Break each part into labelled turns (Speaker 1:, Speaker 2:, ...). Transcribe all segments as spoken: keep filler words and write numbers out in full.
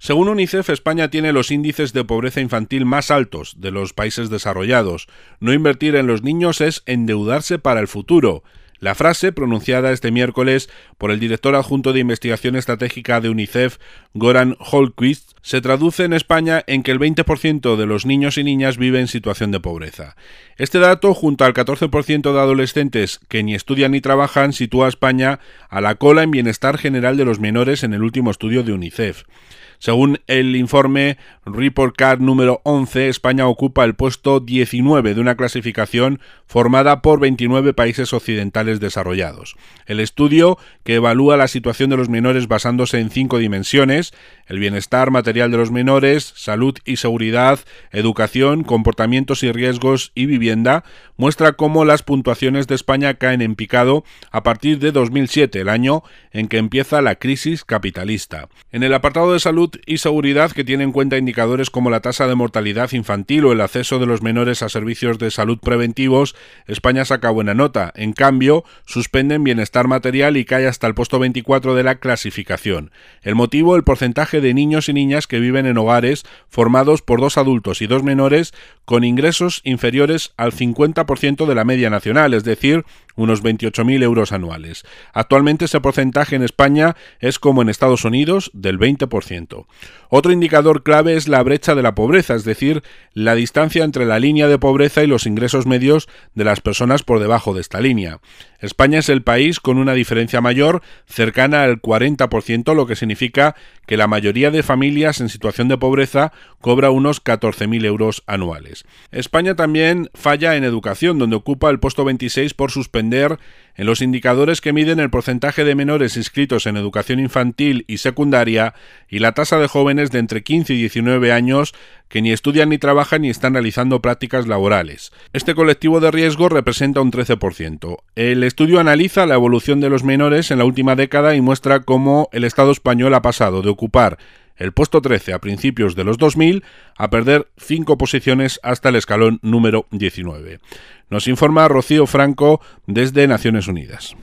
Speaker 1: Según UNICEF, España tiene los índices de pobreza infantil más altos de los países desarrollados. No invertir en los niños es endeudarse para el futuro. La frase, pronunciada este miércoles por el director adjunto de investigación estratégica de UNICEF, Goran Holmqvist, se traduce en España en que el veinte por ciento de los niños y niñas vive en situación de pobreza. Este dato, junto al catorce por ciento de adolescentes que ni estudian ni trabajan, sitúa a España a la cola en bienestar general de los menores en el último estudio de UNICEF. Según el informe Report Card número once, España ocupa el puesto diecinueve de una clasificación formada por veintinueve países occidentales desarrollados. El estudio, que evalúa la situación de los menores basándose en cinco dimensiones: el bienestar material de los menores, salud y seguridad, educación, comportamientos y riesgos y vivienda, muestra cómo las puntuaciones de España caen en picado a partir de dos mil siete, el año en que empieza la crisis capitalista. En el apartado de salud y seguridad, que tiene en cuenta indicadores como la tasa de mortalidad infantil o el acceso de los menores a servicios de salud preventivos, España saca buena nota. En cambio, suspende en bienestar material y cae hasta el puesto veinticuatro de la clasificación. El motivo, el porcentaje de niños y niñas que viven en hogares formados por dos adultos y dos menores con ingresos inferiores al cincuenta por ciento de la media nacional, es decir, unos veintiocho mil euros anuales. Actualmente ese porcentaje en España es, como en Estados Unidos, del veinte por ciento. Otro indicador clave es la brecha de la pobreza, es decir, la distancia entre la línea de pobreza y los ingresos medios de las personas por debajo de esta línea. España es el país con una diferencia mayor, cercana al cuarenta por ciento, lo que significa que la mayoría de familias en situación de pobreza cobra unos catorce mil euros anuales. España también falla en educación, donde ocupa el puesto veintiséis por suspender en los indicadores que miden el porcentaje de menores inscritos en educación infantil y secundaria y la tasa de jóvenes de entre quince y diecinueve años que ni estudian ni trabajan ni están realizando prácticas laborales. Este colectivo de riesgo representa un trece por ciento. El estudio analiza la evolución de los menores en la última década y muestra cómo el Estado español ha pasado de ocupar el puesto trece a principios de los dos mil a perder cinco posiciones hasta el escalón número diecinueve. Nos informa Rocío Franco desde Naciones Unidas.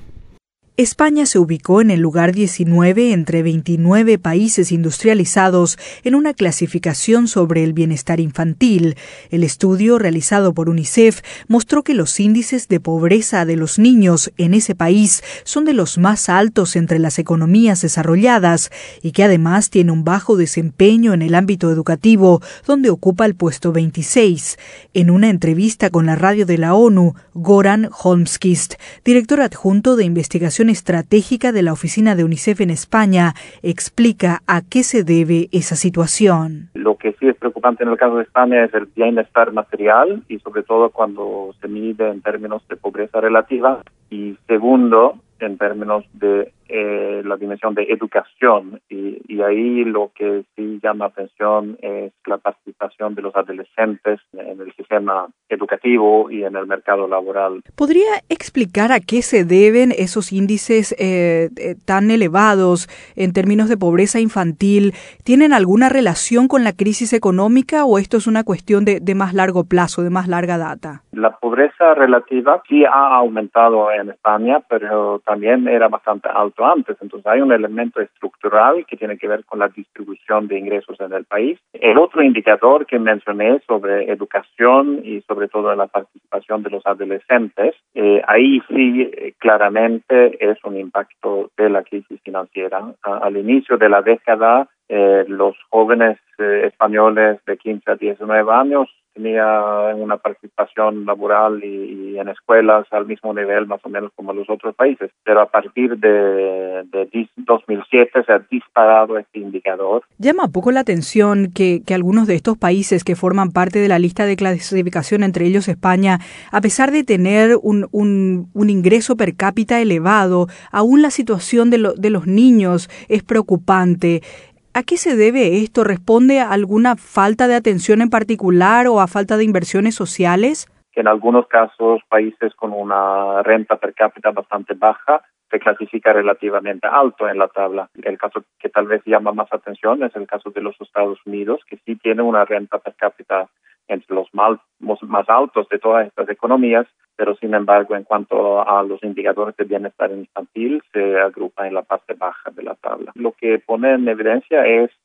Speaker 2: España se ubicó en el lugar diecinueve entre veintinueve países industrializados en una clasificación sobre el bienestar infantil. El estudio realizado por UNICEF mostró que los índices de pobreza de los niños en ese país son de los más altos entre las economías desarrolladas y que además tiene un bajo desempeño en el ámbito educativo, donde ocupa el puesto veintiséis. En una entrevista con la radio de la ONU, Goran Holmqvist, director adjunto de investigación estratégica de la oficina de UNICEF en España, explica a qué se debe esa situación.
Speaker 3: Lo que sí es preocupante en el caso de España es el bienestar material y sobre todo cuando se mide en términos de pobreza relativa, y segundo, en términos de eh, la dimensión de educación, y, y ahí lo que sí llama atención es la participación de los adolescentes en el sistema educativo y en el mercado laboral.
Speaker 2: ¿Podría explicar a qué se deben esos índices eh, eh, tan elevados en términos de pobreza infantil? ¿Tienen alguna relación con la crisis económica o esto es una cuestión de, de más largo plazo, de más larga data?
Speaker 3: La pobreza relativa sí ha aumentado en España, pero también era bastante alto antes. Entonces hay un elemento estructural que tiene que ver con la distribución de ingresos en el país. El otro indicador que mencioné sobre educación y sobre todo la participación de los adolescentes, eh, ahí sí eh, claramente es un impacto de la crisis financiera. A, al inicio de la década, eh, los jóvenes eh, españoles de quince a diecinueve años tenía una participación laboral y, y en escuelas al mismo nivel más o menos como los otros países, pero a partir de, de dos mil siete se ha disparado este indicador.
Speaker 2: Llama poco la atención que, que algunos de estos países que forman parte de la lista de clasificación, entre ellos España, a pesar de tener un, un, un ingreso per cápita elevado, aún la situación de, lo, de los niños es preocupante. ¿A qué se debe esto? ¿Responde a alguna falta de atención en particular o a falta de inversiones sociales?
Speaker 3: En algunos casos, países con una renta per cápita bastante baja se clasifica relativamente alto en la tabla. El caso que tal vez llama más atención es el caso de los Estados Unidos, que sí tiene una renta per cápita entre los más, más altos de todas estas economías, pero sin embargo, en cuanto a los indicadores de bienestar infantil, se agrupa en la parte baja de la tabla. Lo que pone en evidencia es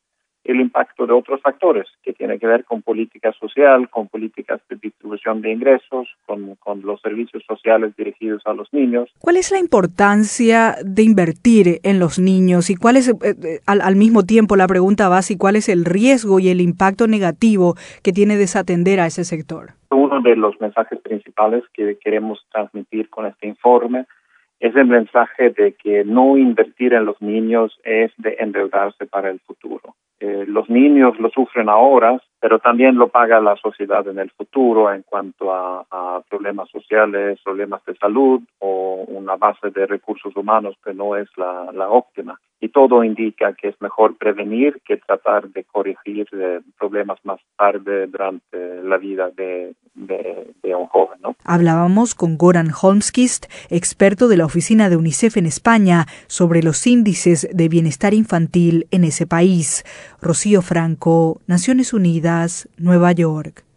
Speaker 3: el impacto de otros factores que tienen que ver con política social, con políticas de distribución de ingresos, con, con los servicios sociales dirigidos a los niños.
Speaker 2: ¿Cuál es la importancia de invertir en los niños y cuál es, eh, al, al mismo tiempo la pregunta básica, cuál es el riesgo y el impacto negativo que tiene desatender a ese sector?
Speaker 3: Uno de los mensajes principales que queremos transmitir con este informe es el mensaje de que no invertir en los niños es de endeudarse para el futuro. Eh, los niños lo sufren ahora, pero también lo paga la sociedad en el futuro en cuanto a, a problemas sociales, problemas de salud o una base de recursos humanos que no es la, la óptima. Y todo indica que es mejor prevenir que tratar de corregir eh, problemas más tarde durante la vida de, de, de un joven, ¿no?
Speaker 2: Hablábamos con Goran Holmqvist, experto de la oficina de UNICEF en España, sobre los índices de bienestar infantil en ese país. Rocío Franco, Naciones Unidas, Nueva York.